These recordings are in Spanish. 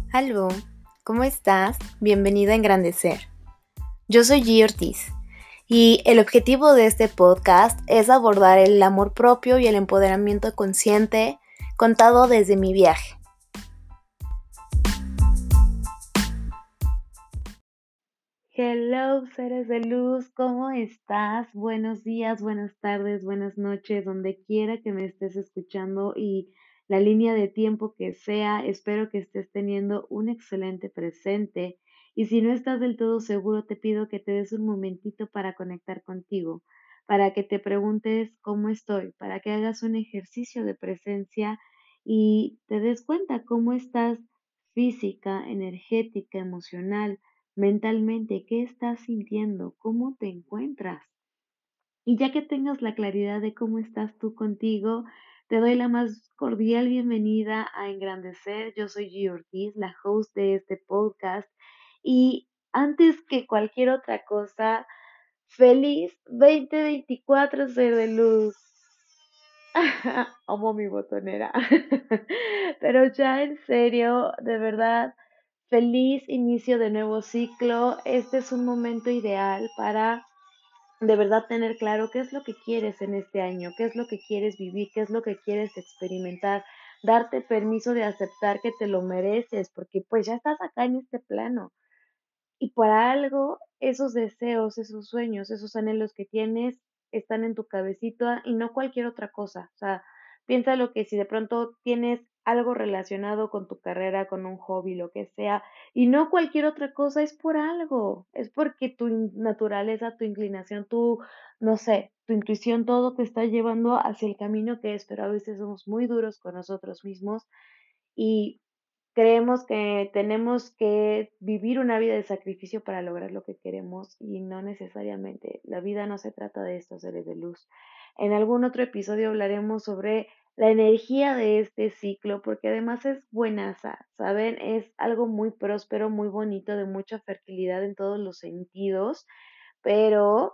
Aló, ¿cómo estás? Bienvenido a Engrandecer. Yo soy G. Ortiz y el objetivo de este podcast es abordar el amor propio y el empoderamiento consciente contado desde mi viaje. Hello, seres de luz, ¿cómo estás? Buenos días, buenas tardes, buenas noches, donde quiera que me estés escuchando y la línea de tiempo que sea, espero que estés teniendo un excelente presente. Y si no estás del todo seguro, te pido que te des un momentito para conectar contigo, para que te preguntes cómo estoy, para que hagas un ejercicio de presencia y te des cuenta cómo estás física, energética, emocional mentalmente, ¿qué estás sintiendo? ¿Cómo te encuentras? Y ya que tengas la claridad de cómo estás tú contigo, te doy la más cordial bienvenida a Engrandecer. Yo soy G. Ortiz, la host de este podcast. Y antes que cualquier otra cosa, feliz 2024, ser de luz. Amo mi botonera. Pero ya en serio, de verdad, feliz inicio de nuevo ciclo. Este es un momento ideal para de verdad tener claro qué es lo que quieres en este año, qué es lo que quieres vivir, qué es lo que quieres experimentar, darte permiso de aceptar que te lo mereces, porque pues ya estás acá en este plano. Y por algo, esos deseos, esos sueños, esos anhelos que tienes están en tu cabecita y no cualquier otra cosa. O sea, piensa lo que si de pronto tienes algo relacionado con tu carrera, con un hobby, lo que sea, y no cualquier otra cosa, es por algo. Es porque tu naturaleza, tu inclinación, tu, no sé, tu intuición, todo te está llevando hacia el camino que es, pero a veces somos muy duros con nosotros mismos y creemos que tenemos que vivir una vida de sacrificio para lograr lo que queremos y no necesariamente. La vida no se trata de esto, seres de luz. En algún otro episodio hablaremos sobre la energía de este ciclo, porque además es buenaza, ¿saben? Es algo muy próspero, muy bonito, de mucha fertilidad en todos los sentidos, pero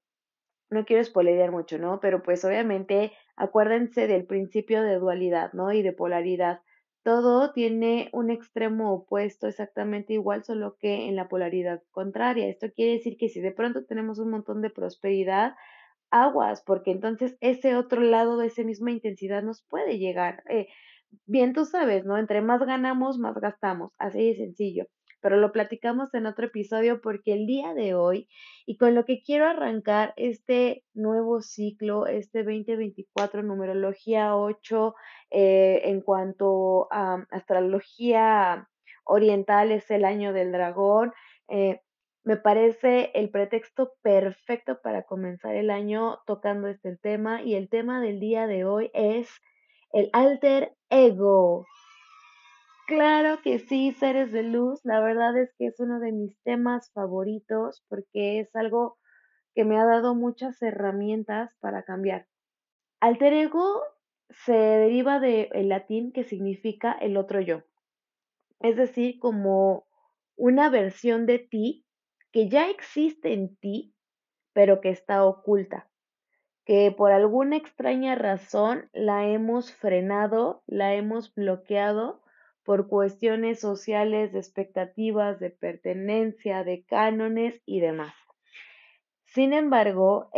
no quiero spoilerear mucho, ¿no? Pero pues obviamente acuérdense del principio de dualidad, ¿no? Y de polaridad. Todo tiene un extremo opuesto exactamente igual, solo que en la polaridad contraria. Esto quiere decir que si de pronto tenemos un montón de prosperidad, aguas, porque entonces ese otro lado de esa misma intensidad nos puede llegar. Bien, tú sabes, ¿no? Entre más ganamos, más gastamos. Así de sencillo. Pero lo platicamos en otro episodio porque el día de hoy y con lo que quiero arrancar este nuevo ciclo, este 2024, numerología 8, en cuanto a astrología oriental, es el año del dragón. Me parece el pretexto perfecto para comenzar el año tocando este tema y el tema del día de hoy es el alter ego. Claro que sí, seres de luz. La verdad es que es uno de mis temas favoritos porque es algo que me ha dado muchas herramientas para cambiar. Alter ego se deriva del latín que significa el otro yo. Es decir, como una versión de ti que ya existe en ti, pero que está oculta, que por alguna extraña razón la hemos frenado, la hemos bloqueado por cuestiones sociales, de expectativas, de pertenencia, de cánones y demás. Sin embargo,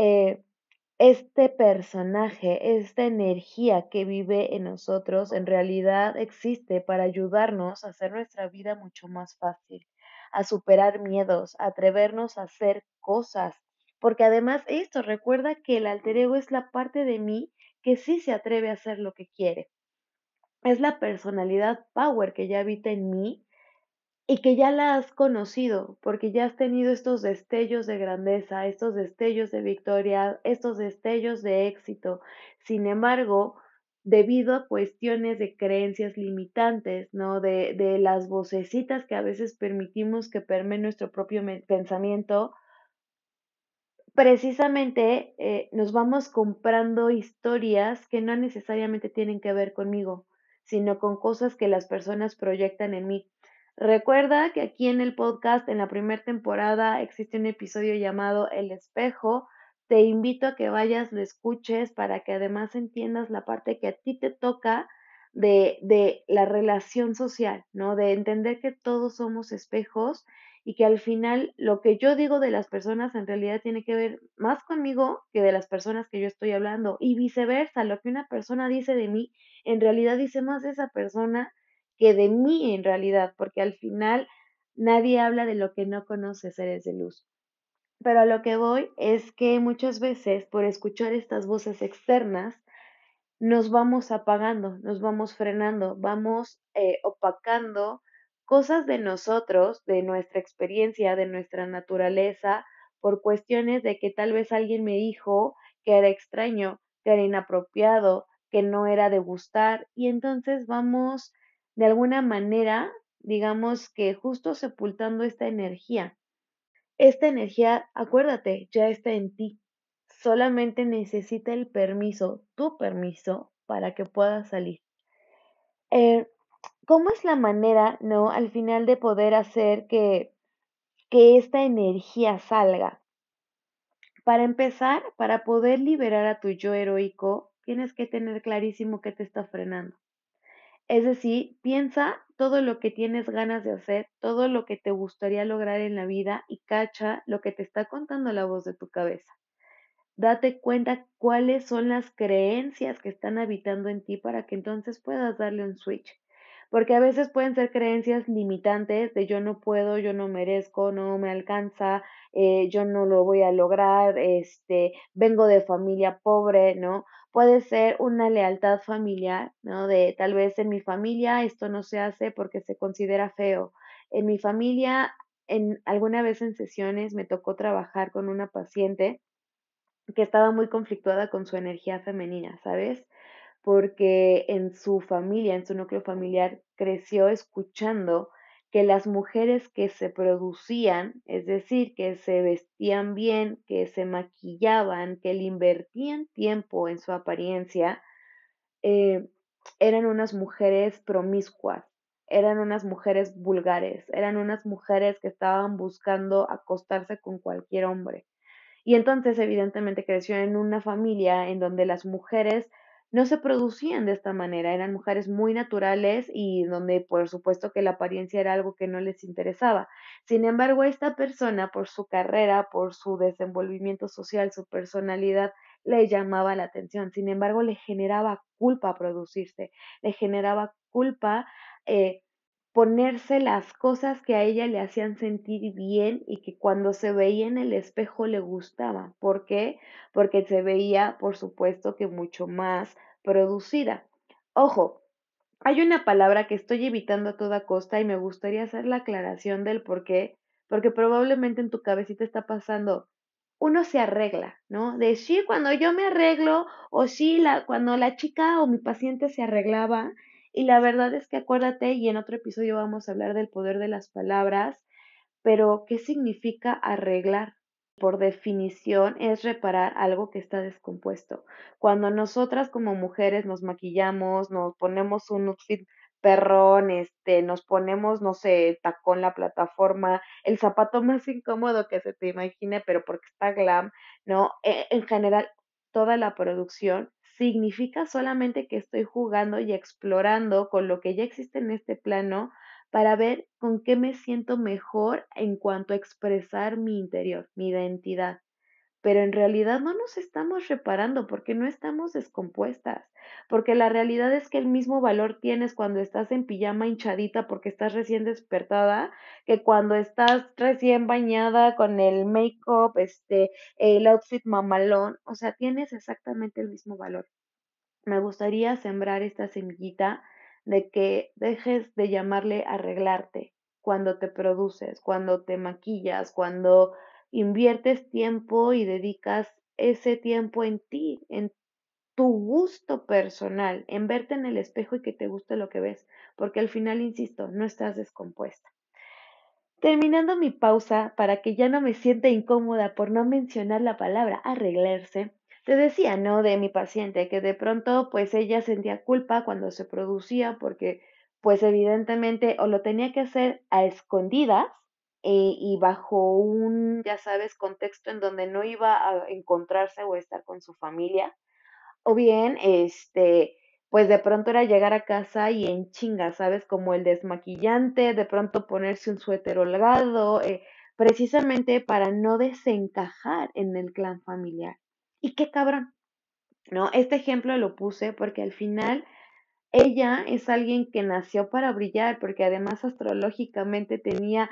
este personaje, esta energía que vive en nosotros, en realidad existe para ayudarnos a hacer nuestra vida mucho más fácil, a superar miedos, a atrevernos a hacer cosas. Porque además esto, recuerda que el alter ego es la parte de mí que sí se atreve a hacer lo que quiere. Es la personalidad power que ya habita en mí y que ya la has conocido, porque ya has tenido estos destellos de grandeza, estos destellos de victoria, estos destellos de éxito. Sin embargo, debido a cuestiones de creencias limitantes, ¿no? De las vocecitas que a veces permitimos que permeen nuestro propio pensamiento, precisamente nos vamos comprando historias que no necesariamente tienen que ver conmigo, sino con cosas que las personas proyectan en mí. Recuerda que aquí en el podcast, en la primera temporada, existe un episodio llamado El espejo. Te invito a que vayas, lo escuches para que además entiendas la parte que a ti te toca de la relación social, ¿no? De entender que todos somos espejos y que al final lo que yo digo de las personas en realidad tiene que ver más conmigo que de las personas que yo estoy hablando y viceversa, lo que una persona dice de mí en realidad dice más de esa persona que de mí en realidad, porque al final nadie habla de lo que no conoce, seres de luz. Pero a lo que voy es que muchas veces por escuchar estas voces externas nos vamos apagando, nos vamos frenando, vamos opacando cosas de nosotros, de nuestra experiencia, de nuestra naturaleza, por cuestiones de que tal vez alguien me dijo que era extraño, que era inapropiado, que no era de gustar, y entonces vamos de alguna manera, digamos que justo sepultando esta energía. Esta energía, acuérdate, ya está en ti. Solamente necesita el permiso, tu permiso, para que pueda salir. Eh, ¿Cómo es la manera, no, al final de poder hacer que esta energía salga? Para empezar, para poder liberar a tu yo heroico, tienes que tener clarísimo qué te está frenando. Es decir, piensa todo lo que tienes ganas de hacer, todo lo que te gustaría lograr en la vida y cacha lo que te está contando la voz de tu cabeza. Date cuenta cuáles son las creencias que están habitando en ti para que entonces puedas darle un switch. Porque a veces pueden ser creencias limitantes de yo no puedo, yo no merezco, no me alcanza, yo no lo voy a lograr, vengo de familia pobre, ¿no? Puede ser una lealtad familiar, ¿no? De tal vez en mi familia esto no se hace porque se considera feo. En mi familia, alguna vez en sesiones me tocó trabajar con una paciente que estaba muy conflictuada con su energía femenina, ¿sabes? Porque en su familia, en su núcleo familiar, creció escuchando que las mujeres que se producían, es decir, que se vestían bien, que se maquillaban, que le invertían tiempo en su apariencia, eh, eran unas mujeres promiscuas, eran unas mujeres vulgares, eran unas mujeres que estaban buscando acostarse con cualquier hombre. Y entonces, evidentemente, creció en una familia en donde las mujeres no se producían de esta manera, eran mujeres muy naturales y donde, por supuesto, que la apariencia era algo que no les interesaba. Sin embargo, esta persona, por su carrera, por su desenvolvimiento social, su personalidad, le llamaba la atención. Sin embargo, le generaba culpa producirse, le generaba culpa eh, ponerse las cosas que a ella le hacían sentir bien y que cuando se veía en el espejo le gustaban. ¿Por qué? Porque se veía, por supuesto, que mucho más producida. Ojo, hay una palabra que estoy evitando a toda costa y me gustaría hacer la aclaración del por qué, porque probablemente en tu cabecita está pasando, uno se arregla, ¿no? De sí, cuando yo me arreglo, o sí, cuando la chica o mi paciente se arreglaba, y la verdad es que acuérdate, y en otro episodio vamos a hablar del poder de las palabras, pero ¿qué significa arreglar? Por definición es reparar algo que está descompuesto. Cuando nosotras como mujeres nos maquillamos, nos ponemos un outfit perrón, nos ponemos, no sé, tacón, la plataforma, el zapato más incómodo que se te imagine, pero porque está glam, ¿no? En general, toda la producción significa solamente que estoy jugando y explorando con lo que ya existe en este plano para ver con qué me siento mejor en cuanto a expresar mi interior, mi identidad. Pero en realidad no nos estamos reparando porque no estamos descompuestas, porque la realidad es que el mismo valor tienes cuando estás en pijama hinchadita porque estás recién despertada, que cuando estás recién bañada con el make-up, el outfit mamalón, o sea, tienes exactamente el mismo valor. Me gustaría sembrar esta semillita de que dejes de llamarle arreglarte cuando te produces, cuando te maquillas, cuando inviertes tiempo y dedicas ese tiempo en ti, en tu gusto personal, en verte en el espejo y que te guste lo que ves, porque al final, insisto, no estás descompuesta. Terminando mi pausa para que ya no me sienta incómoda por no mencionar la palabra arreglarse, te decía, ¿no? De mi paciente que de pronto pues ella sentía culpa cuando se producía porque pues evidentemente o lo tenía que hacer a escondidas y bajo un, ya sabes, contexto en donde no iba a encontrarse o estar con su familia o bien, pues de pronto era llegar a casa y en chinga, ¿sabes? Como el desmaquillante, de pronto ponerse un suéter holgado, precisamente para no desencajar en el clan familiar. Y qué cabrón, ¿no? Este ejemplo lo puse porque al final ella es alguien que nació para brillar, porque además astrológicamente tenía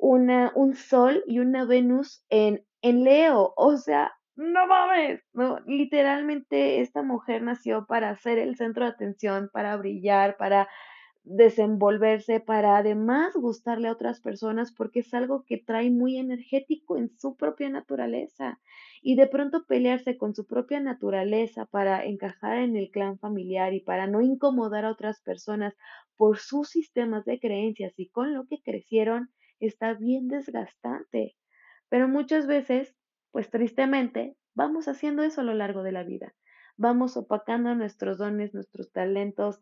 un Sol y una Venus en Leo. O sea, no mames, no, literalmente esta mujer nació para ser el centro de atención, para brillar, para desenvolverse, para además gustarle a otras personas, porque es algo que trae muy energético en su propia naturaleza. Y de pronto pelearse con su propia naturaleza para encajar en el clan familiar y para no incomodar a otras personas por sus sistemas de creencias y con lo que crecieron, está bien desgastante. Pero muchas veces, pues tristemente, vamos haciendo eso a lo largo de la vida. Vamos opacando nuestros dones, nuestros talentos,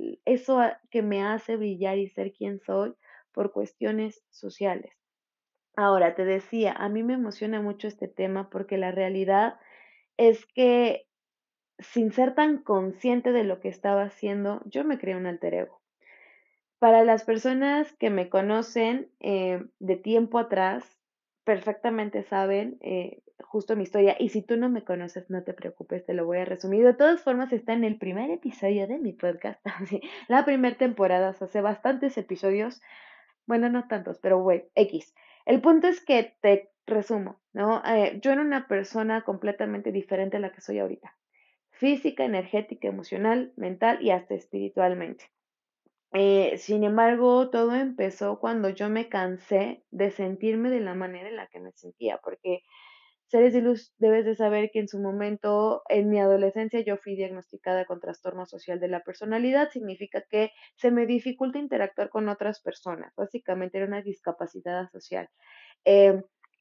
que me hace brillar y ser quien soy por cuestiones sociales. Ahora, te decía, a mí me emociona mucho este tema porque la realidad es que sin ser tan consciente de lo que estaba haciendo, yo me creé un alter ego. Para las personas que me conocen de tiempo atrás, perfectamente saben justo mi historia. Y si tú no me conoces, no te preocupes, te lo voy a resumir. De todas formas, está en el primer episodio de mi podcast. Así, la primera temporada, o sea, hace bastantes episodios. Bueno, no tantos, pero güey, X. El punto es que te resumo, ¿no? Yo era una persona completamente diferente a la que soy ahorita. Física, energética, emocional, mental y hasta espiritualmente. Sin embargo, todo empezó cuando yo me cansé de sentirme de la manera en la que me sentía, porque seres de luz debes de saber que en su momento, en mi adolescencia, yo fui diagnosticada con trastorno social de la personalidad, significa que se me dificulta interactuar con otras personas, básicamente era una discapacidad social. Eh,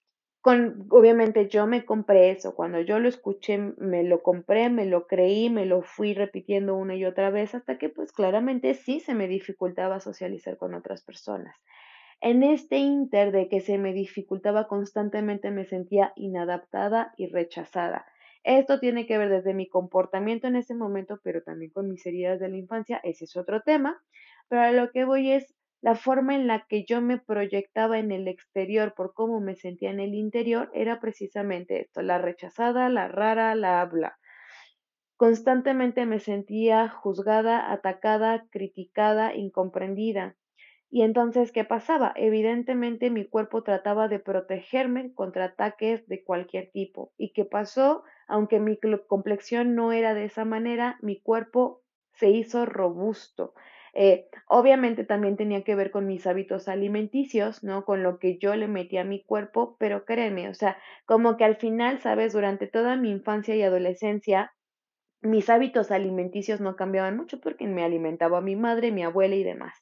Obviamente yo me compré eso, cuando yo lo escuché, me lo compré, me lo creí, me lo fui repitiendo una y otra vez hasta que pues claramente sí se me dificultaba socializar con otras personas. En este inter de que se me dificultaba constantemente me sentía inadaptada y rechazada. Esto tiene que ver desde mi comportamiento en ese momento, pero también con mis heridas de la infancia, ese es otro tema, pero a lo que voy es la forma en la que yo me proyectaba en el exterior por cómo me sentía en el interior era precisamente esto, la rechazada, la rara, la habla. Constantemente me sentía juzgada, atacada, criticada, incomprendida. Y entonces, ¿qué pasaba? Evidentemente mi cuerpo trataba de protegerme contra ataques de cualquier tipo. ¿Y qué pasó? Aunque mi complexión no era de esa manera, mi cuerpo se hizo robusto. Obviamente también tenía que ver con mis hábitos alimenticios, ¿no? Con lo que yo le metía a mi cuerpo, pero créeme, o sea, como que al final, ¿sabes? Durante toda mi infancia y adolescencia, mis hábitos alimenticios no cambiaban mucho porque me alimentaba a mi madre, mi abuela y demás.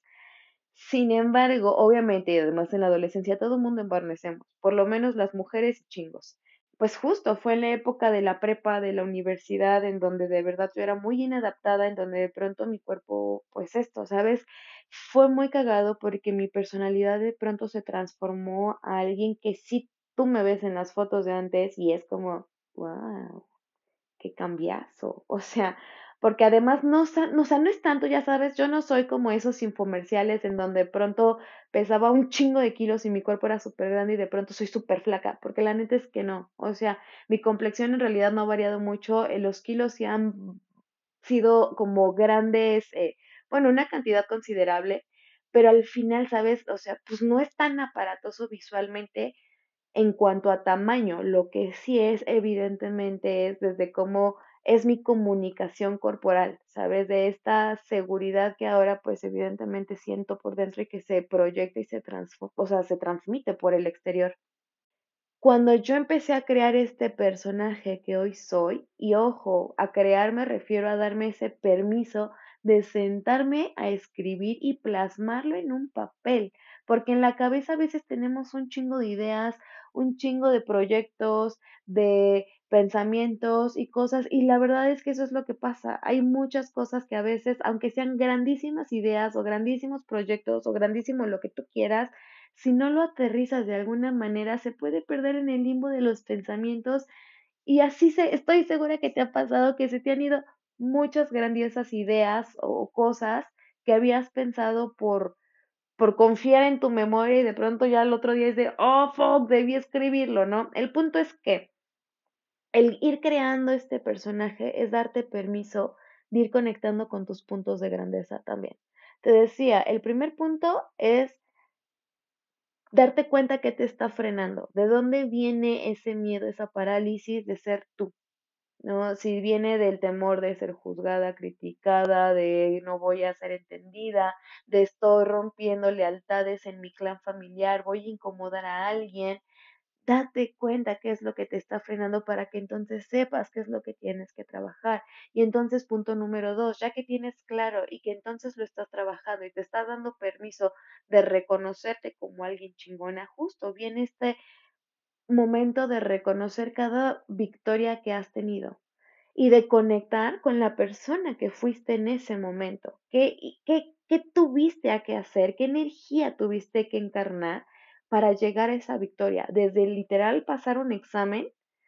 Sin embargo, obviamente, y además en la adolescencia todo el mundo embarnecemos, por lo menos las mujeres y chingos. Pues justo fue en la época de la prepa, de la universidad, en donde de verdad yo era muy inadaptada, en donde de pronto mi cuerpo, pues esto, ¿sabes? Fue muy cagado porque mi personalidad de pronto se transformó a alguien que sí tú me ves en las fotos de antes y es como, wow, qué cambiazo. O sea, porque además no, no, o sea, no es tanto, ya sabes, yo no soy como esos infomerciales en donde de pronto pesaba un chingo de kilos y mi cuerpo era súper grande y de pronto soy súper flaca, porque la neta es que no. O sea, mi complexión en realidad no ha variado mucho, los kilos sí han sido como grandes, bueno, una cantidad considerable, pero al final, ¿sabes? O sea, pues no es tan aparatoso visualmente en cuanto a tamaño. Lo que sí es, evidentemente, es desde cómo es mi comunicación corporal, ¿sabes? De esta seguridad que ahora, pues, evidentemente siento por dentro y que se proyecta y o sea, se transmite por el exterior. Cuando yo empecé a crear este personaje que hoy soy, y ojo, a crear me refiero a darme ese permiso de sentarme a escribir y plasmarlo en un papel, porque en la cabeza a veces tenemos un chingo de ideas, un chingo de proyectos, de pensamientos y cosas, y la verdad es que eso es lo que pasa. Hay muchas cosas que a veces, aunque sean grandísimas ideas o grandísimos proyectos o grandísimo lo que tú quieras, si no lo aterrizas de alguna manera, se puede perder en el limbo de los pensamientos y así estoy segura que te ha pasado que se te han ido muchas grandiosas ideas o cosas que habías pensado por confiar en tu memoria y de pronto ya el otro día es de, oh, fuck, debí escribirlo, ¿no? El punto es que el ir creando este personaje es darte permiso de ir conectando con tus puntos de grandeza también. Te decía, el primer punto es darte cuenta que te está frenando, de dónde viene ese miedo, esa parálisis de ser tú, ¿no? Si viene del temor de ser juzgada, criticada, de no voy a ser entendida, de estoy rompiendo lealtades en mi clan familiar, voy a incomodar a alguien, date cuenta qué es lo que te está frenando para que entonces sepas qué es lo que tienes que trabajar. Y entonces, punto número dos, ya que tienes claro y que entonces lo estás trabajando y te estás dando permiso de reconocerte como alguien chingona, justo viene este momento de reconocer cada victoria que has tenido y de conectar con la persona que fuiste en ese momento. ¿Qué tuviste a que hacer? ¿Qué energía tuviste que encarnar para llegar a esa victoria? Desde literal pasar un examen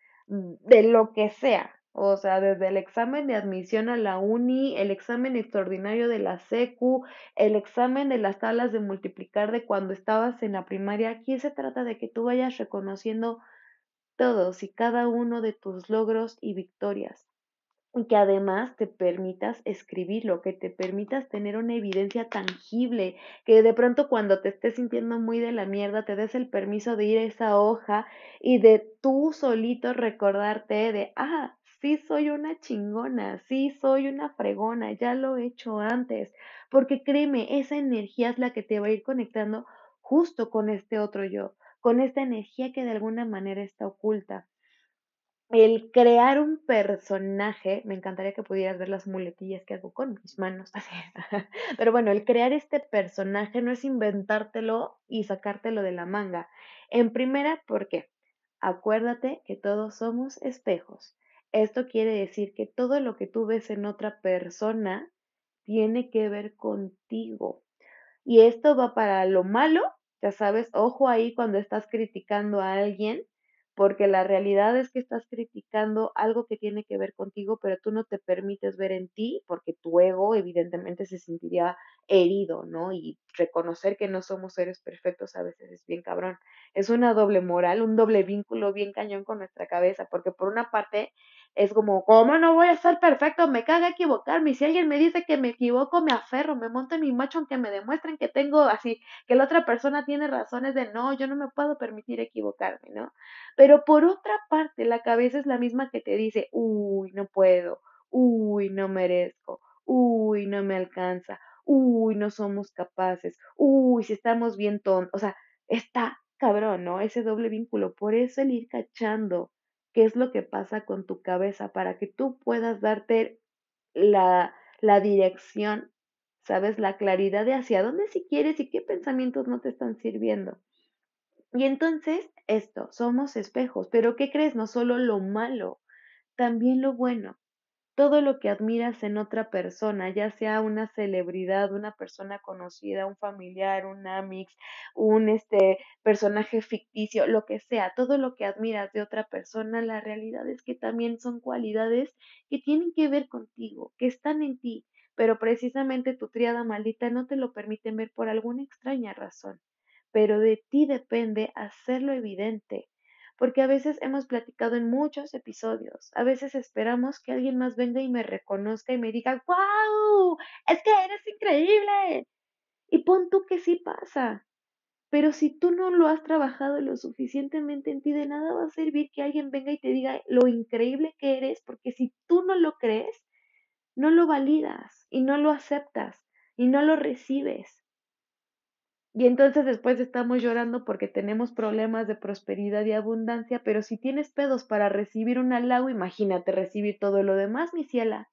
de lo que sea. O sea, desde el examen de admisión a la uni, el examen extraordinario de la secu, el examen de las tablas de multiplicar de cuando estabas en la primaria. Aquí se trata de que tú vayas reconociendo todos y cada uno de tus logros y victorias. Y que además te permitas escribirlo, que te permitas tener una evidencia tangible, que de pronto cuando te estés sintiendo muy de la mierda, te des el permiso de ir a esa hoja y de tú solito recordarte de, sí soy una chingona, sí soy una fregona, ya lo he hecho antes, porque créeme, esa energía es la que te va a ir conectando justo con este otro yo, con esta energía que de alguna manera está oculta. El crear un personaje, me encantaría que pudieras ver las muletillas que hago con mis manos, así. Pero bueno, el crear este personaje no es inventártelo y sacártelo de la manga. En primera, ¿por qué? Acuérdate que todos somos espejos. Esto quiere decir que todo lo que tú ves en otra persona tiene que ver contigo. Y esto va para lo malo, ya sabes, ojo ahí cuando estás criticando a alguien, porque la realidad es que estás criticando algo que tiene que ver contigo, pero tú no te permites ver en ti, porque tu ego evidentemente se sentiría herido, ¿no? Y reconocer que no somos seres perfectos a veces es bien cabrón. Es una doble moral, un doble vínculo bien cañón con nuestra cabeza, porque por una parte es como, ¿cómo no voy a estar perfecto? Me caga equivocarme. Y si alguien me dice que me equivoco, me aferro, me monto en mi macho aunque me demuestren que tengo así, que la otra persona tiene razones de no, yo no me puedo permitir equivocarme, ¿no? Pero por otra parte, la cabeza es la misma que te dice, uy, no puedo, uy, no merezco, uy, no me alcanza, uy, no somos capaces, uy, si estamos bien tontos. O sea, está cabrón, ¿no? Ese doble vínculo. Por eso el ir cachando qué es lo que pasa con tu cabeza para que tú puedas darte la dirección, ¿sabes? La claridad de hacia dónde si quieres y qué pensamientos no te están sirviendo. Y entonces, esto, somos espejos, pero ¿qué crees? No solo lo malo, también lo bueno. Todo lo que admiras en otra persona, ya sea una celebridad, una persona conocida, un familiar, un amix, un personaje ficticio, lo que sea, todo lo que admiras de otra persona, la realidad es que también son cualidades que tienen que ver contigo, que están en ti, pero precisamente tu tríada maldita no te lo permiten ver por alguna extraña razón. Pero de ti depende hacerlo evidente, porque a veces hemos platicado en muchos episodios, a veces esperamos que alguien más venga y me reconozca y me diga, wow, es que eres increíble. Y pon tú que sí pasa, pero si tú no lo has trabajado lo suficientemente en ti, de nada va a servir que alguien venga y te diga lo increíble que eres, porque si tú no lo crees, no lo validas y no lo aceptas y no lo recibes. Y entonces después estamos llorando porque tenemos problemas de prosperidad y abundancia, pero si tienes pedos para recibir un halago, imagínate recibir todo lo demás, mi ciela.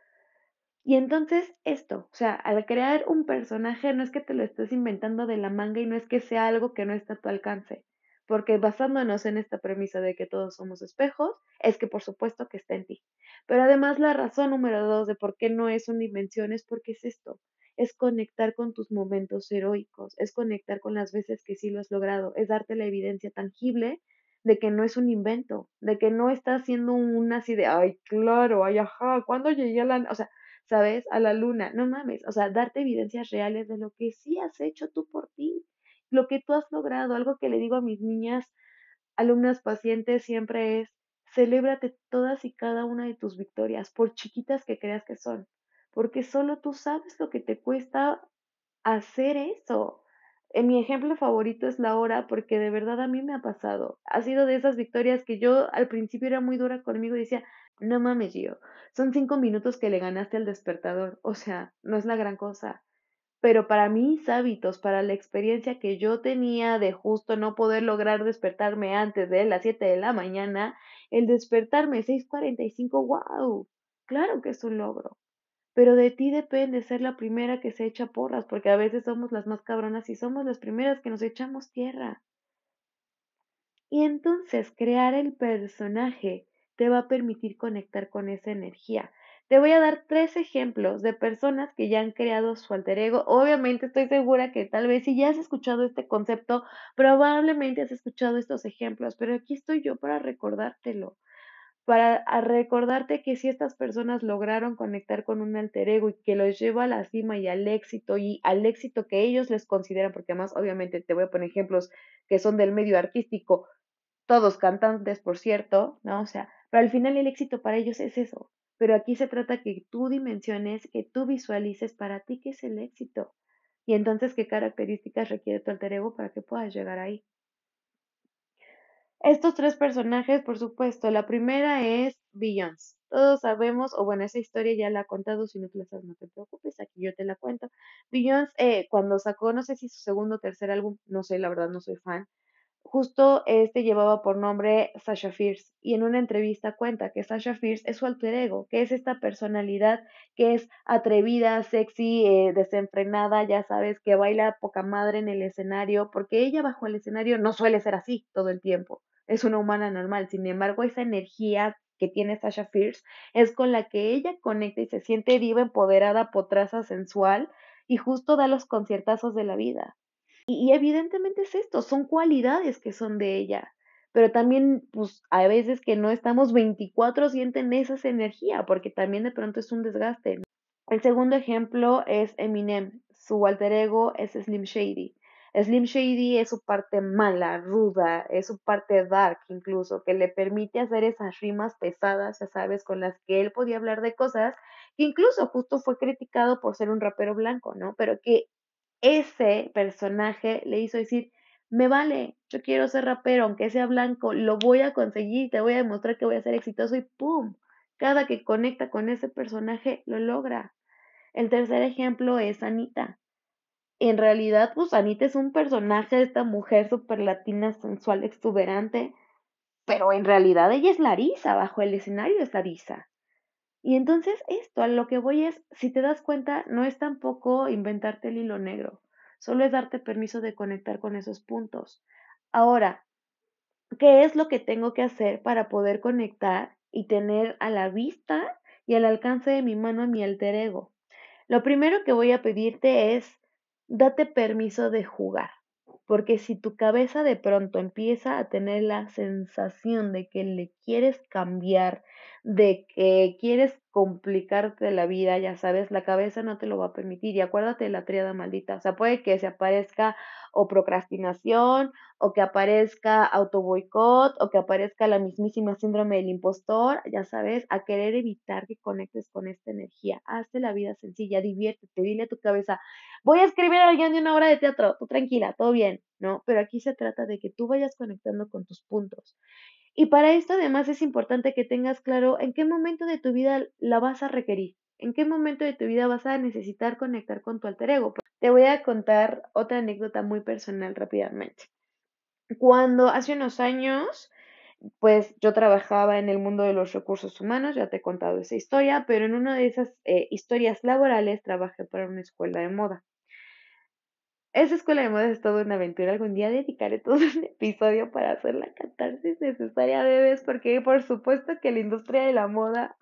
Y entonces esto, o sea, al crear un personaje no es que te lo estés inventando de la manga y no es que sea algo que no está a tu alcance, porque basándonos en esta premisa de que todos somos espejos, es que por supuesto que está en ti. Pero además la razón número dos de por qué no es una invención es porque es esto, es conectar con tus momentos heroicos, es conectar con las veces que sí lo has logrado, es darte la evidencia tangible de que no es un invento, de que no está haciendo un así de, ay, claro, ay, ajá, ¿cuándo llegué a la, o sea, sabes, a la luna? No mames, o sea, darte evidencias reales de lo que sí has hecho tú por ti, lo que tú has logrado. Algo que le digo a mis niñas, alumnas, pacientes, siempre es, celébrate todas y cada una de tus victorias, por chiquitas que creas que son, porque solo tú sabes lo que te cuesta hacer eso. Mi ejemplo favorito es la hora, porque de verdad a mí me ha pasado. Ha sido de esas victorias que yo al principio era muy dura conmigo y decía, no mames, Gio, son 5 minutos que le ganaste al despertador. O sea, no es la gran cosa. Pero para mis hábitos, para la experiencia que yo tenía de justo no poder lograr despertarme antes de las 7 de la mañana, el despertarme 6:45, wow, claro que es un logro. Pero de ti depende ser la primera que se echa porras, porque a veces somos las más cabronas y somos las primeras que nos echamos tierra. Y entonces crear el personaje te va a permitir conectar con esa energía. Te voy a dar 3 ejemplos de personas que ya han creado su alter ego. Obviamente estoy segura que tal vez si ya has escuchado este concepto, probablemente has escuchado estos ejemplos, pero aquí estoy yo para recordártelo, para recordarte que si estas personas lograron conectar con un alter ego y que los lleva a la cima y al éxito que ellos les consideran, porque además obviamente te voy a poner ejemplos que son del medio artístico, todos cantantes, por cierto, ¿no? O sea, pero al final el éxito para ellos es eso. Pero aquí se trata que tú dimensiones, que tú visualices para ti qué es el éxito. Y entonces qué características requiere tu alter ego para que puedas llegar ahí. Estos 3 personajes, por supuesto, la primera es Beyoncé. Todos sabemos, o bueno, esa historia ya la ha contado, si no te la sabes, no te preocupes, aquí yo te la cuento. Beyoncé, cuando sacó, no sé si su segundo o tercer álbum, no sé, la verdad no soy fan, justo este llevaba por nombre Sasha Fierce y en una entrevista cuenta que Sasha Fierce es su alter ego, que es esta personalidad que es atrevida, sexy, desenfrenada, ya sabes, que baila poca madre en el escenario, porque ella bajo el escenario no suele ser así todo el tiempo, es una humana normal. Sin embargo, esa energía que tiene Sasha Fierce es con la que ella conecta y se siente viva, empoderada, potraza, sensual y justo da los conciertazos de la vida. Y evidentemente es esto, son cualidades que son de ella, pero también, pues, a veces que no estamos 24 sienten esa energía, porque también de pronto es un desgaste. El segundo ejemplo es Eminem, su alter ego es Slim Shady. Slim Shady es su parte mala, ruda, es su parte dark incluso, que le permite hacer esas rimas pesadas, ya sabes, con las que él podía hablar de cosas que incluso justo fue criticado por ser un rapero blanco, ¿no? Pero que ese personaje le hizo decir, me vale, yo quiero ser rapero, aunque sea blanco, lo voy a conseguir, te voy a demostrar que voy a ser exitoso y ¡pum! Cada que conecta con ese personaje lo logra. El tercer ejemplo es Anita. En realidad, pues Anita es un personaje de esta mujer super latina, sensual, exuberante, pero en realidad ella es Larisa, bajo el escenario es Larisa. Y entonces esto, a lo que voy es, si te das cuenta, no es tampoco inventarte el hilo negro, solo es darte permiso de conectar con esos puntos. Ahora, ¿qué es lo que tengo que hacer para poder conectar y tener a la vista y al alcance de mi mano mi alter ego? Lo primero que voy a pedirte es, date permiso de jugar, porque si tu cabeza de pronto empieza a tener la sensación de que le quieres cambiar, de que quieres complicarte la vida, ya sabes, la cabeza no te lo va a permitir. Y acuérdate de la tríada maldita, o sea, puede que se aparezca o procrastinación, o que aparezca auto boicot, o que aparezca la mismísima síndrome del impostor, ya sabes, a querer evitar que conectes con esta energía. Hazte la vida sencilla, diviértete, dile a tu cabeza, voy a escribir a alguien de una obra de teatro, tú tranquila, todo bien, ¿no? Pero aquí se trata de que tú vayas conectando con tus puntos. Y para esto además es importante que tengas claro en qué momento de tu vida la vas a requerir, en qué momento de tu vida vas a necesitar conectar con tu alter ego. Te voy a contar otra anécdota muy personal rápidamente. Cuando hace unos años, pues yo trabajaba en el mundo de los recursos humanos, ya te he contado esa historia, pero en una de esas historias laborales trabajé para una escuela de moda. Esa escuela de moda es toda una aventura. Algún día dedicaré todo un episodio para hacer la catarsis necesaria, bebés, porque por supuesto que la industria de la moda,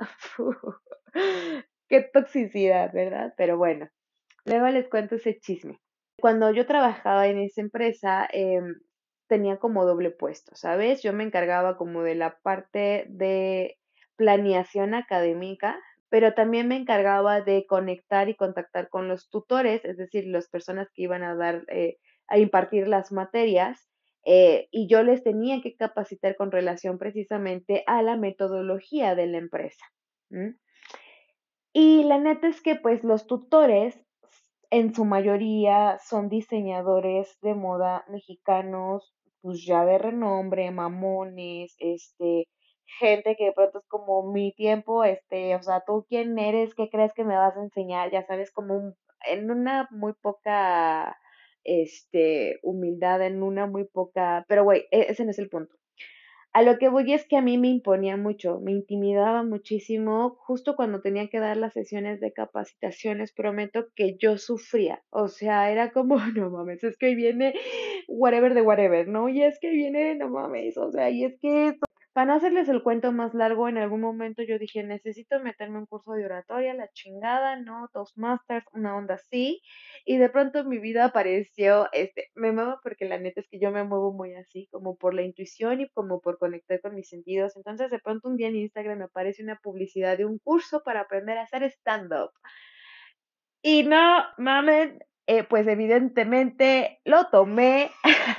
qué toxicidad, ¿verdad? Pero bueno, luego les cuento ese chisme. Cuando yo trabajaba en esa empresa, tenía como doble puesto, ¿sabes? Yo me encargaba como de la parte de planeación académica, pero también me encargaba de conectar y contactar con los tutores, es decir, las personas que iban a dar, a impartir las materias, y yo les tenía que capacitar con relación precisamente a la metodología de la empresa. ¿M? Y la neta es que pues los tutores en su mayoría son diseñadores de moda mexicanos, pues ya de renombre, mamones, gente que de pronto es como mi tiempo, o sea, ¿tú quién eres? ¿Qué crees que me vas a enseñar? Ya sabes, como en una muy poca, humildad, en una muy poca, pero güey, ese no es el punto. A lo que voy es que a mí me imponía mucho, me intimidaba muchísimo justo cuando tenía que dar las sesiones de capacitaciones, prometo que yo sufría, o sea, era como, no mames, es que ahí viene whatever de whatever, ¿no? Y es que viene, no mames, o sea, y es que para no hacerles el cuento más largo, en algún momento yo dije, necesito meterme en un curso de oratoria, la chingada, ¿no? Toastmasters, una onda así. Y de pronto en mi vida apareció, me muevo porque la neta es que yo me muevo muy así, como por la intuición y como por conectar con mis sentidos. Entonces de pronto un día en Instagram me aparece una publicidad de un curso para aprender a hacer stand-up. Y no mames, pues evidentemente lo tomé.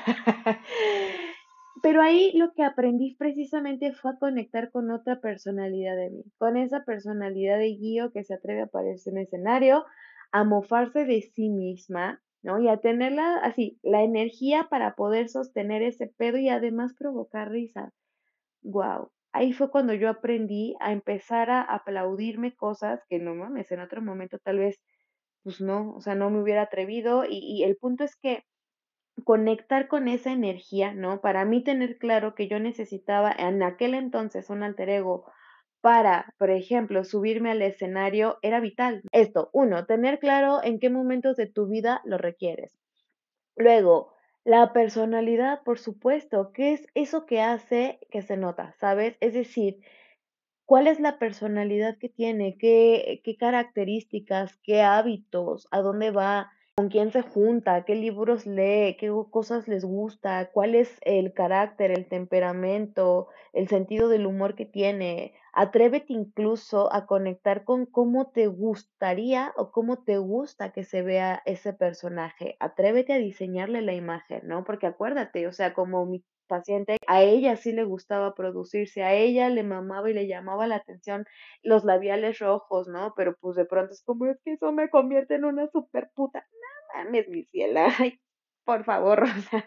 Pero ahí lo que aprendí precisamente fue a conectar con otra personalidad de mí, con esa personalidad de Guío que se atreve a aparecer en escenario, a mofarse de sí misma, ¿no? Y a tenerla así, la energía para poder sostener ese pedo y además provocar risa. Wow. Ahí fue cuando yo aprendí a empezar a aplaudirme cosas que no mames, en otro momento tal vez, pues no, o sea, no me hubiera atrevido. Y el punto es que conectar con esa energía, ¿no? Para mí tener claro que yo necesitaba en aquel entonces un alter ego para, por ejemplo, subirme al escenario era vital. Esto, uno, tener claro en qué momentos de tu vida lo requieres. Luego, la personalidad, por supuesto, ¿qué es eso que hace que se nota? ¿Sabes? Es decir, ¿cuál es la personalidad que tiene? ¿Qué características? ¿Qué hábitos? ¿A dónde va? ¿Con quién se junta? ¿Qué libros lee? ¿Qué cosas les gusta? ¿Cuál es el carácter, el temperamento, el sentido del humor que tiene? Atrévete incluso a conectar con cómo te gustaría o cómo te gusta que se vea ese personaje. Atrévete a diseñarle la imagen, ¿no? Porque acuérdate, o sea, como mi paciente, a ella sí le gustaba producirse, a ella le mamaba y le llamaba la atención los labiales rojos, ¿no? Pero pues de pronto es como, es que eso me convierte en una super puta. No mames, mi ciela, ay, por favor, o sea,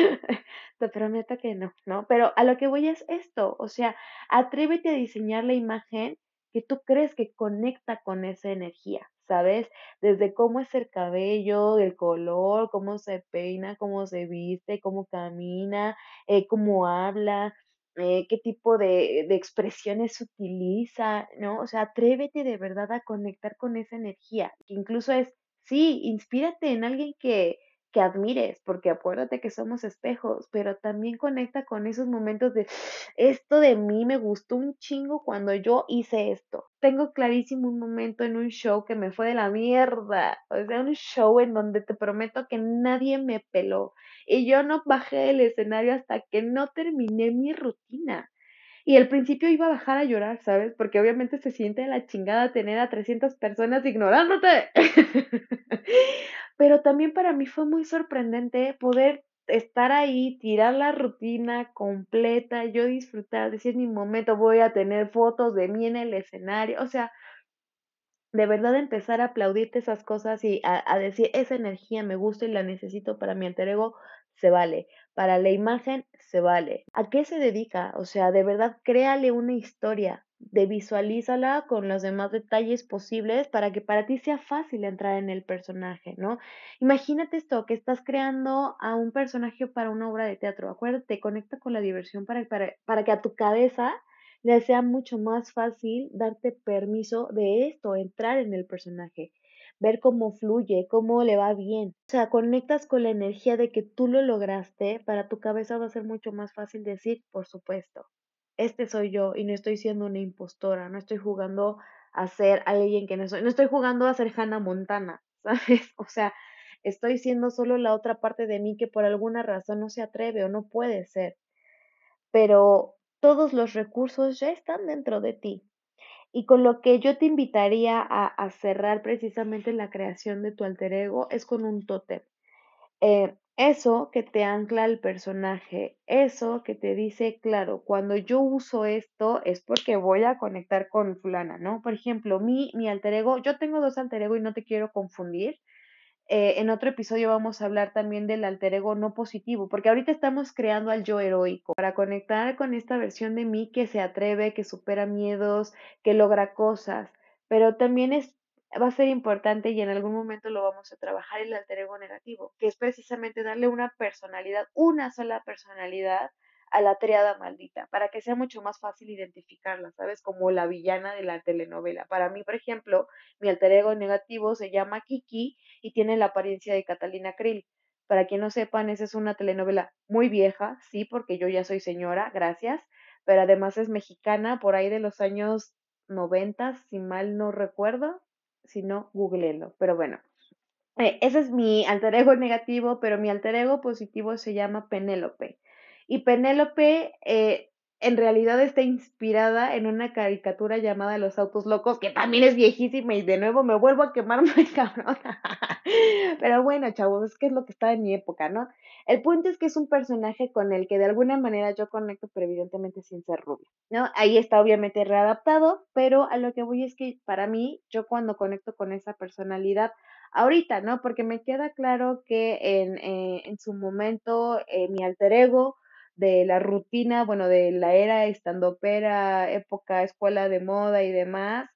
te prometo que no, ¿no? Pero a lo que voy es esto, o sea, atrévete a diseñar la imagen que tú crees que conecta con esa energía, ¿sabes? Desde cómo es el cabello, el color, cómo se peina, cómo se viste, cómo camina, cómo habla, qué tipo de expresiones utiliza, ¿no? O sea, atrévete de verdad a conectar con esa energía, que incluso es, sí, inspírate en alguien que admires, porque acuérdate que somos espejos, pero también conecta con esos momentos de, esto de mí me gustó un chingo cuando yo hice esto. Tengo clarísimo un momento en un show que me fue de la mierda, o sea, un show en donde te prometo que nadie me peló y yo no bajé del escenario hasta que no terminé mi rutina. Y al principio iba a bajar a llorar, ¿sabes? Porque obviamente se siente de la chingada tener a 300 personas ignorándote. Pero también para mí fue muy sorprendente poder estar ahí, tirar la rutina completa, yo disfrutar, decir mi momento, voy a tener fotos de mí en el escenario, o sea, de verdad empezar a aplaudirte esas cosas y a decir, esa energía me gusta y la necesito para mi alter ego, se vale. Para la imagen, se vale. ¿A qué se dedica? O sea, de verdad, créale una historia, de visualízala con los demás detalles posibles para que para ti sea fácil entrar en el personaje, ¿no? Imagínate esto, que estás creando a un personaje para una obra de teatro. Acuérdate, conecta con la diversión para que a tu cabeza le sea mucho más fácil darte permiso de esto, entrar en el personaje, ver cómo fluye, cómo le va bien. O sea, conectas con la energía de que tú lo lograste, para tu cabeza va a ser mucho más fácil decir, por supuesto, este soy yo y no estoy siendo una impostora, no estoy jugando a ser alguien que no soy, no estoy jugando a ser Hannah Montana, ¿sabes? O sea, estoy siendo solo la otra parte de mí que por alguna razón no se atreve o no puede ser, pero todos los recursos ya están dentro de ti. Y con lo que yo te invitaría a cerrar precisamente la creación de tu alter ego es con un tótem. Eso que te ancla al personaje, eso que te dice, claro, cuando yo uso esto es porque voy a conectar con fulana, ¿no? Por ejemplo, mi alter ego, yo tengo dos alter ego y no te quiero confundir. En otro episodio vamos a hablar también del alter ego no positivo, porque ahorita estamos creando al yo heroico para conectar con esta versión de mí que se atreve, que supera miedos, que logra cosas, pero también va a ser importante y en algún momento lo vamos a trabajar el alter ego negativo, que es precisamente darle una personalidad, una sola personalidad a la triada maldita, para que sea mucho más fácil identificarla, ¿sabes? Como la villana de la telenovela. Para mí, por ejemplo, mi alter ego negativo se llama Kiki y tiene la apariencia de Catalina Krill. Para quien no sepan, esa es una telenovela muy vieja, sí, porque yo ya soy señora, gracias, pero además es mexicana, por ahí de los años 90, si mal no recuerdo, si no, googleenlo, pero bueno. Ese es mi alter ego negativo, pero mi alter ego positivo se llama Penélope. Y Penélope en realidad está inspirada en una caricatura llamada Los Autos Locos, que también es viejísima y de nuevo me vuelvo a quemar muy cabrón. Pero bueno, chavos, es que es lo que estaba en mi época, ¿no? El punto es que es un personaje con el que de alguna manera yo conecto, pero evidentemente sin ser rubia, ¿no? Ahí está obviamente readaptado, pero a lo que voy es que para mí, yo cuando conecto con esa personalidad, ahorita, ¿no? Porque me queda claro que en su momento mi alter ego de la rutina, bueno, de la era estandopera, época escuela de moda y demás,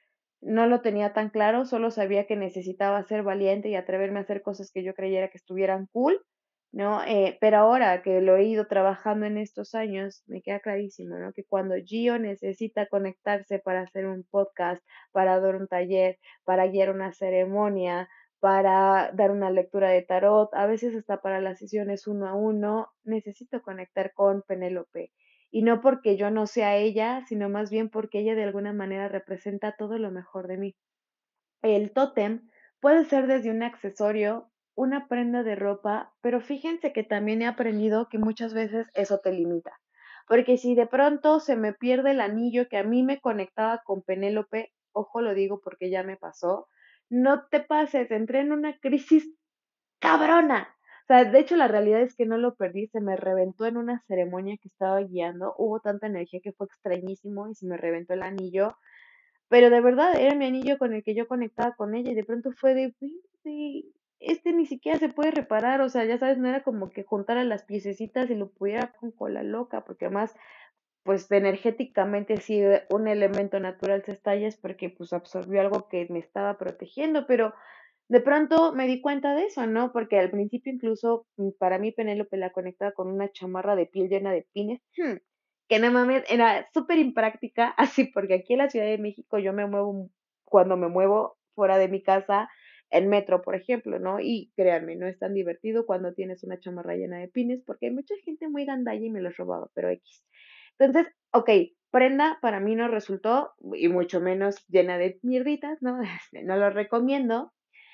no lo tenía tan claro, solo sabía que necesitaba ser valiente y atreverme a hacer cosas que yo creyera que estuvieran cool, ¿no? Pero ahora que lo he ido trabajando en estos años, me queda clarísimo, ¿no? Que cuando Gio necesita conectarse para hacer un podcast, para dar un taller, para guiar una ceremonia, para dar una lectura de tarot, a veces hasta para las sesiones uno a uno, necesito conectar con Penélope. Y no porque yo no sea ella, sino más bien porque ella de alguna manera representa todo lo mejor de mí. El tótem puede ser desde un accesorio, una prenda de ropa, pero fíjense que también he aprendido que muchas veces eso te limita. Porque si de pronto se me pierde el anillo que a mí me conectaba con Penélope, ojo lo digo porque ya me pasó, no te pases, entré en una crisis cabrona. O sea, de hecho la realidad es que no lo perdí, se me reventó en una ceremonia que estaba guiando, hubo tanta energía que fue extrañísimo y se me reventó el anillo, pero de verdad era mi anillo con el que yo conectaba con ella y de pronto fue de, "Fíjate, este ni siquiera se puede reparar, o sea, ya sabes, no era como que juntara las piececitas y lo pudiera con cola loca, porque además pues energéticamente si un elemento natural se estalla es porque pues absorbió algo que me estaba protegiendo, pero de pronto me di cuenta de eso, ¿no? Porque al principio incluso para mí Penélope la conectaba con una chamarra de piel llena de pines, que no mames, era súper impráctica, así porque aquí en la Ciudad de México yo me muevo, cuando me muevo fuera de mi casa, en metro, por ejemplo, ¿no? Y créanme, no es tan divertido cuando tienes una chamarra llena de pines, porque hay mucha gente muy gandalla y me los robaba, pero X. Entonces, ok, prenda para mí no resultó, y mucho menos llena de mierditas, ¿no? No lo recomiendo.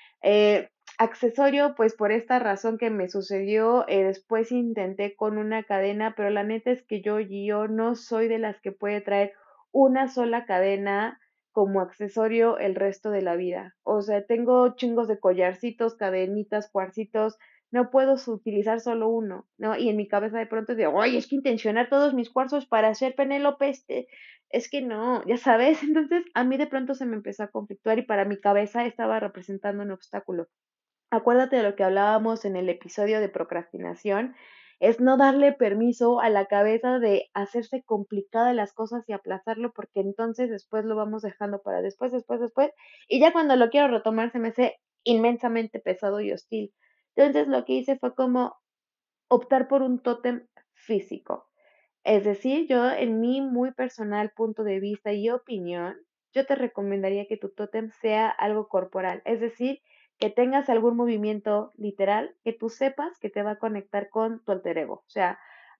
Accesorio, pues por esta razón que me sucedió, después intenté con una cadena, pero la neta es que yo no soy de las que puede traer una sola cadena como accesorio el resto de la vida. O sea, tengo chingos de collarcitos, cadenitas, cuarcitos, no puedo utilizar solo uno, ¿no? Y en mi cabeza de pronto es de, oye, es que intencionar todos mis cuarzos para hacer Penélope, es que no, ya sabes, entonces a mí de pronto se me empezó a conflictuar y para mi cabeza estaba representando un obstáculo. Acuérdate de lo que hablábamos en el episodio de procrastinación, es no darle permiso a la cabeza de hacerse complicadas las cosas y aplazarlo porque entonces después lo vamos dejando para después, y ya cuando lo quiero retomar se me hace inmensamente pesado y hostil. Entonces lo que hice fue como optar por un tótem físico. Es decir, yo en mi muy personal punto de vista y opinión, yo te recomendaría que tu tótem sea algo corporal, es decir, que tengas algún movimiento literal que tú sepas que te va a conectar con tu alter ego. O sea,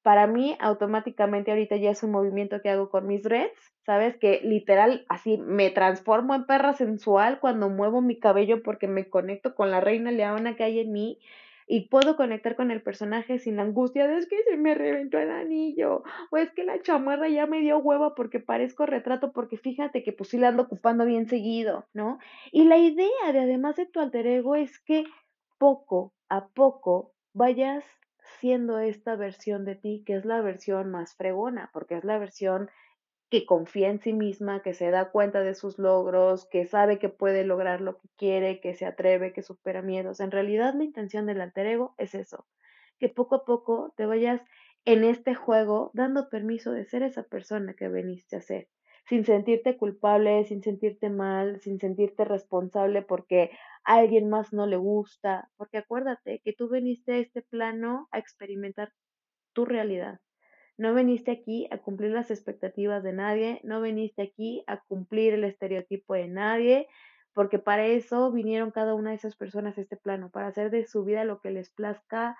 Para mí, automáticamente ahorita ya es un movimiento que hago con mis dreads, ¿sabes? Que literal así me transformo en perra sensual cuando muevo mi cabello porque me conecto con la reina leona que hay en mí y puedo conectar con el personaje sin la angustia de es que se me reventó el anillo o es que la chamarra ya me dio hueva porque parezco retrato porque fíjate que pues sí la ando ocupando bien seguido, ¿no? Y la idea de además de tu alter ego es que poco a poco vayas siendo esta versión de ti, que es la versión más fregona, porque es la versión que confía en sí misma, que se da cuenta de sus logros, que sabe que puede lograr lo que quiere, que se atreve, que supera miedos. En realidad, la intención del alter ego es eso, que poco a poco te vayas en este juego dando permiso de ser esa persona que veniste a ser, sin sentirte culpable, sin sentirte mal, sin sentirte responsable porque a alguien más no le gusta, porque acuérdate que tú veniste a este plano a experimentar tu realidad. No veniste aquí a cumplir las expectativas de nadie, no viniste aquí a cumplir el estereotipo de nadie, porque para eso vinieron cada una de esas personas a este plano, para hacer de su vida lo que les plazca,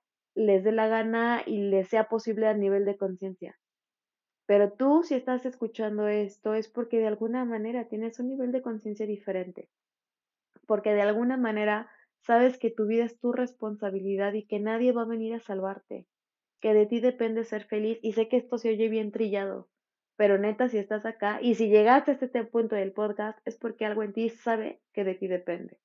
les dé la gana y les sea posible a nivel de conciencia. Pero tú, si estás escuchando esto, es porque de alguna manera tienes un nivel de conciencia diferente, porque de alguna manera sabes que tu vida es tu responsabilidad y que nadie va a venir a salvarte, que de ti depende ser feliz. Y sé que esto se oye bien trillado, pero neta, si estás acá y si llegaste hasta este punto del podcast, es porque algo en ti sabe que de ti depende.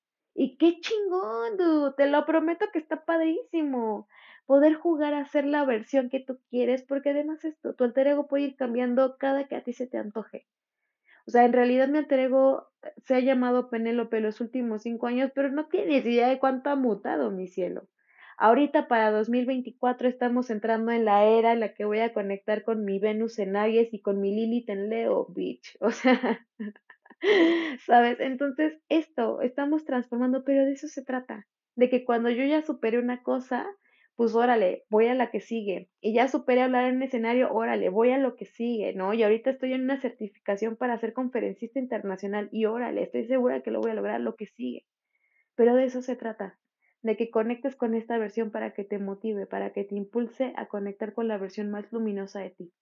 Y qué chingón, dude, te lo prometo que está padrísimo poder jugar a ser la versión que tú quieres, porque además esto, tu alter ego puede ir cambiando cada que a ti se te antoje. O sea, en realidad mi alter ego se ha llamado Penélope los últimos 5 años, pero no tienes idea de cuánto ha mutado, mi cielo. Ahorita para 2024 estamos entrando en la era en la que voy a conectar con mi Venus en Aries y con mi Lilith en Leo, bitch. O sea, ¿sabes? Entonces, esto estamos transformando, pero de eso se trata, de que cuando yo ya superé una cosa, pues órale, voy a la que sigue. Y ya superé hablar en un escenario, órale, voy a lo que sigue, ¿no? Y ahorita estoy en una certificación para ser conferencista internacional y órale, estoy segura que lo voy a lograr lo que sigue. Pero de eso se trata, de que conectes con esta versión para que te motive, para que te impulse a conectar con la versión más luminosa de ti.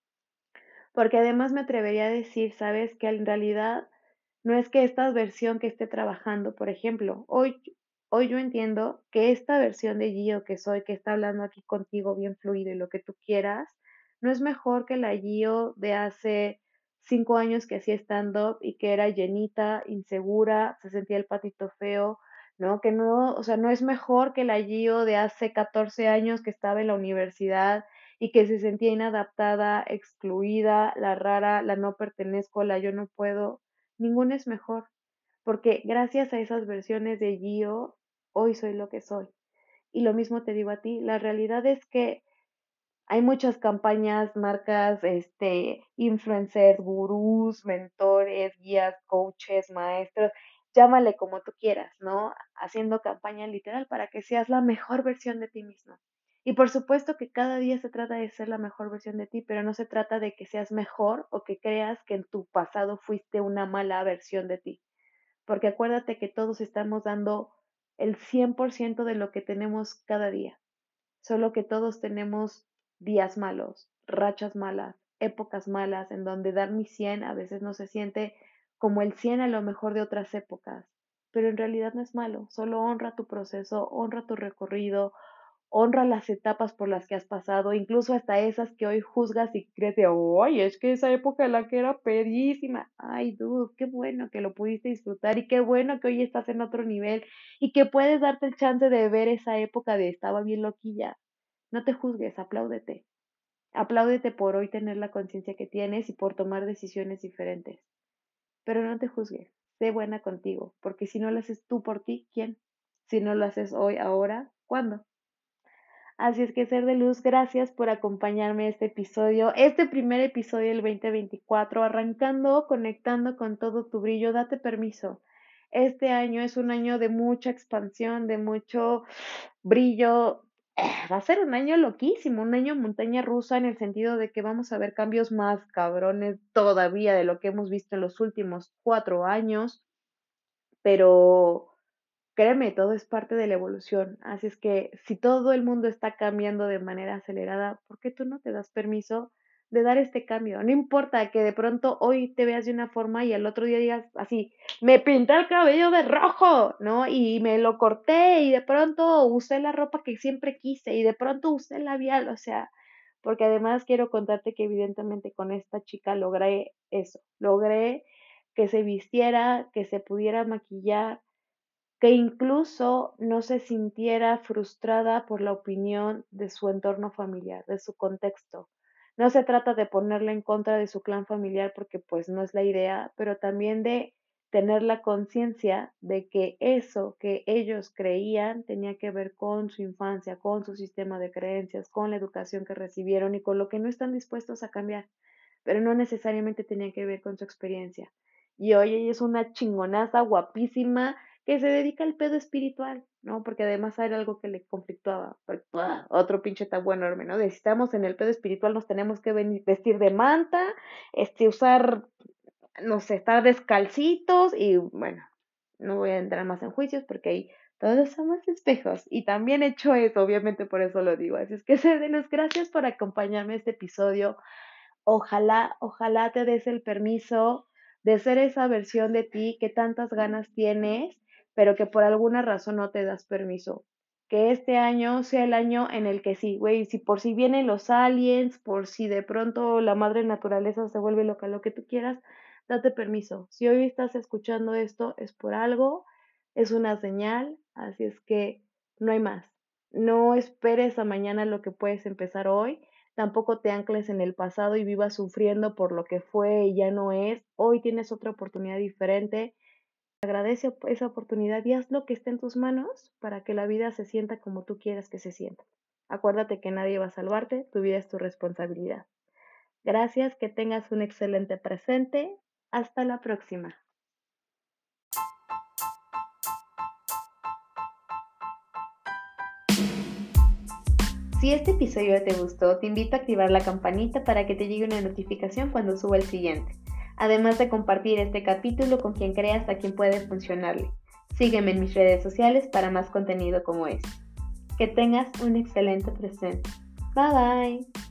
Porque además me atrevería a decir, ¿sabes? Que en realidad no es que esta versión que esté trabajando, por ejemplo, hoy yo entiendo que esta versión de Gio que soy, que está hablando aquí contigo bien fluido y lo que tú quieras, no es mejor que la Gio de hace 5 años que hacía stand-up y que era llenita, insegura, se sentía el patito feo, ¿no? Que no, o sea, no es mejor que la Gio de hace 14 años que estaba en la universidad y que se sentía inadaptada, excluida, la rara, la no pertenezco, la yo no puedo. Ninguna es mejor, porque gracias a esas versiones de Gio, hoy soy lo que soy. Y lo mismo te digo a ti, la realidad es que hay muchas campañas, marcas, influencers, gurús, mentores, guías, coaches, maestros, llámale como tú quieras, ¿no? Haciendo campaña literal para que seas la mejor versión de ti mismo. Y por supuesto que cada día se trata de ser la mejor versión de ti, pero no se trata de que seas mejor o que creas que en tu pasado fuiste una mala versión de ti. Porque acuérdate que todos estamos dando el 100% de lo que tenemos cada día. Solo que todos tenemos días malos, rachas malas, épocas malas, en donde dar mi 100 a veces no se siente como el 100 a lo mejor de otras épocas. Pero en realidad no es malo, solo honra tu proceso, honra tu recorrido, honra las etapas por las que has pasado, incluso hasta esas que hoy juzgas y crees de, oye, es que esa época la que era pedísima. Ay, dude, qué bueno que lo pudiste disfrutar y qué bueno que hoy estás en otro nivel y que puedes darte el chance de ver esa época de estaba bien loquilla. No te juzgues, apláudete. Apláudete por hoy tener la conciencia que tienes y por tomar decisiones diferentes. Pero no te juzgues, sé buena contigo, porque si no lo haces tú por ti, ¿quién? Si no lo haces hoy, ahora, ¿cuándo? Así es que ser de luz, gracias por acompañarme a este episodio, este primer episodio del 2024, arrancando, conectando con todo tu brillo, date permiso. Este año es un año de mucha expansión, de mucho brillo. Va a ser un año loquísimo, un año montaña rusa en el sentido de que vamos a ver cambios más cabrones todavía de lo que hemos visto en los últimos 4 años, pero créeme, todo es parte de la evolución. Así es que si todo el mundo está cambiando de manera acelerada, ¿por qué tú no te das permiso de dar este cambio? No importa que de pronto hoy te veas de una forma y al otro día digas así, me pinté el cabello de rojo, ¿no? Y me lo corté y de pronto usé la ropa que siempre quise y de pronto usé el labial, o sea, porque además quiero contarte que evidentemente con esta chica logré eso, logré que se vistiera, que se pudiera maquillar, que incluso no se sintiera frustrada por la opinión de su entorno familiar, de su contexto. No se trata de ponerla en contra de su clan familiar porque pues no es la idea, pero también de tener la conciencia de que eso que ellos creían tenía que ver con su infancia, con su sistema de creencias, con la educación que recibieron y con lo que no están dispuestos a cambiar, pero no necesariamente tenía que ver con su experiencia. Y hoy ella es una chingonaza guapísima que se dedica al pedo espiritual, ¿no? Porque además era algo que le conflictuaba. Porque, otro pinche tabú enorme, ¿no? De si estamos en el pedo espiritual nos tenemos que vestir de manta, usar, no sé, estar descalcitos y bueno, no voy a entrar más en juicios porque ahí todos somos espejos y también he hecho eso, obviamente por eso lo digo. Así es que, Cerdenos, gracias por acompañarme a este episodio. Ojalá, ojalá te des el permiso de ser esa versión de ti que tantas ganas tienes, pero que por alguna razón no te das permiso. Que este año sea el año en el que sí, güey, si por si vienen los aliens, por si de pronto la madre naturaleza se vuelve loca, lo que tú quieras, date permiso. Si hoy estás escuchando esto es por algo, es una señal, así es que no hay más. No esperes a mañana lo que puedes empezar hoy. Tampoco te ancles en el pasado y vivas sufriendo por lo que fue y ya no es. Hoy tienes otra oportunidad diferente. Agradece esa oportunidad y haz lo que esté en tus manos para que la vida se sienta como tú quieras que se sienta. Acuérdate que nadie va a salvarte, tu vida es tu responsabilidad. Gracias, que tengas un excelente presente. Hasta la próxima. Si este episodio te gustó, te invito a activar la campanita para que te llegue una notificación cuando suba el siguiente. Además de compartir este capítulo con quien creas a quien puede funcionarle. Sígueme en mis redes sociales para más contenido como este. Que tengas un excelente presente. Bye bye.